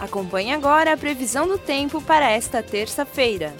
Acompanhe agora a previsão do tempo para esta terça-feira.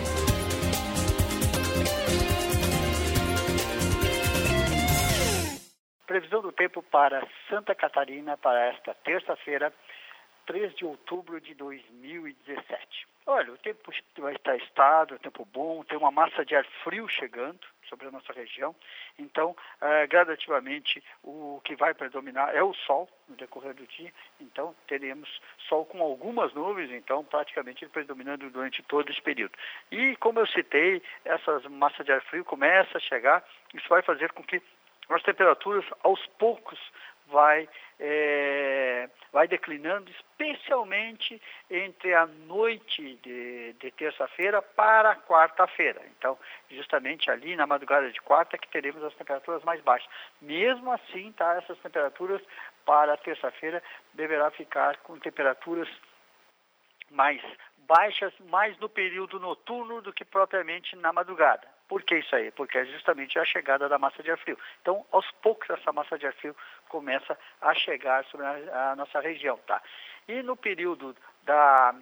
Previsão do tempo para Santa Catarina para esta terça-feira, 3 de outubro de 2017. Olha, o tempo vai estar estável, tempo bom, tem uma massa de ar frio chegando sobre a nossa região. Então, gradativamente, o que vai predominar é o sol no decorrer do dia. Então, teremos sol com algumas nuvens, então, praticamente predominando durante todo esse período. E, como eu citei, essa massa de ar frio começa a chegar. Isso vai fazer com que as temperaturas, aos poucos, vai declinando, especialmente entre a noite de terça-feira para quarta-feira. Então, justamente ali na madrugada de quarta que teremos as temperaturas mais baixas. Mesmo assim, tá, essas temperaturas para terça-feira deverá ficar com temperaturas mais baixas, mais no período noturno do que propriamente na madrugada. Por que isso aí? Porque é justamente a chegada da massa de ar frio. Então, aos poucos, essa massa de ar frio começa a chegar sobre a nossa região, tá? E no período da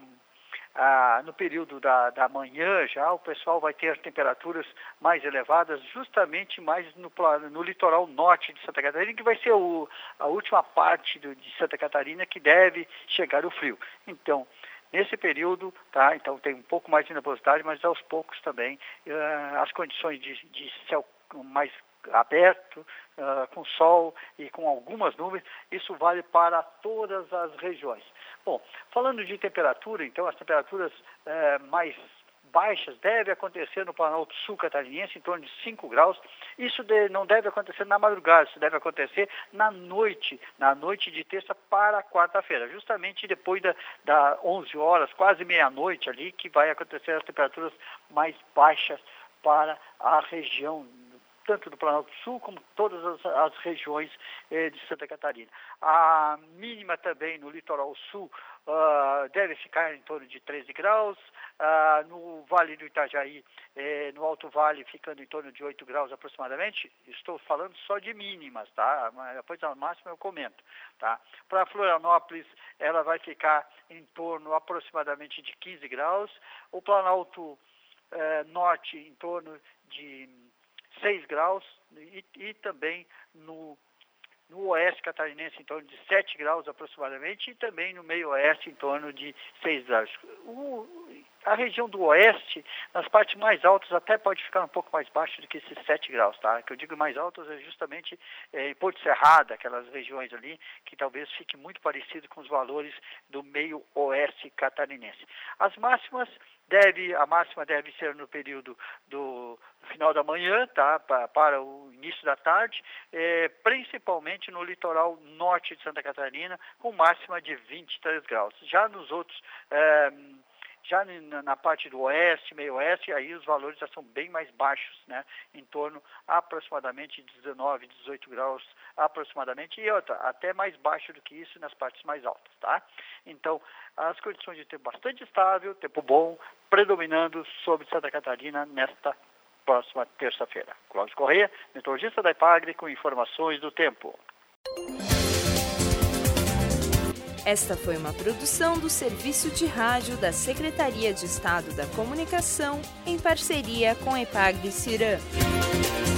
manhã já, o pessoal vai ter as temperaturas mais elevadas, justamente mais no litoral norte de Santa Catarina, que vai ser a última parte de Santa Catarina que deve chegar o frio. Então, nesse período, tá? Então tem um pouco mais de nebulosidade, mas aos poucos também as condições de céu mais aberto, com sol e com algumas nuvens, isso vale para todas as regiões. Bom, falando de temperatura, então as temperaturas mais baixas devem acontecer no Planalto Sul Catarinense, em torno de 5 graus. Isso não deve acontecer na madrugada, isso deve acontecer na noite de terça para quarta-feira, justamente depois da 11 horas, quase meia-noite ali, que vai acontecer as temperaturas mais baixas para a região, tanto do Planalto Sul como todas as regiões de Santa Catarina. A mínima também no litoral sul deve ficar em torno de 13 graus, no Vale do Itajaí, no Alto Vale, ficando em torno de 8 graus aproximadamente. Estou falando só de mínimas, tá? Mas depois a máxima eu comento, tá? Para Florianópolis, ela vai ficar em torno aproximadamente de 15 graus, o Planalto Norte em torno de 6 graus e também no oeste catarinense em torno de 7 graus aproximadamente e também no meio oeste em torno de 6 graus. A região do oeste, nas partes mais altas, até pode ficar um pouco mais baixo do que esses 7 graus, tá? Que eu digo mais altas é justamente em Porto Cerrado, aquelas regiões ali, que talvez fique muito parecido com os valores do meio oeste catarinense. A máxima deve ser no período do final da manhã, tá? Para o início da tarde, principalmente no litoral norte de Santa Catarina, com máxima de 23 graus. Já nos outros, já na parte do oeste, meio oeste, aí os valores já são bem mais baixos, né? Em torno aproximadamente de 19, 18 graus aproximadamente, e até mais baixo do que isso nas partes mais altas, tá? Então, as condições de tempo bastante estável, tempo bom, predominando sobre Santa Catarina nesta próxima terça-feira. Cláudio Corrêa, meteorologista da Epagre, com informações do tempo. Esta foi uma produção do Serviço de Rádio da Secretaria de Estado da Comunicação, em parceria com a Epagre Cirã.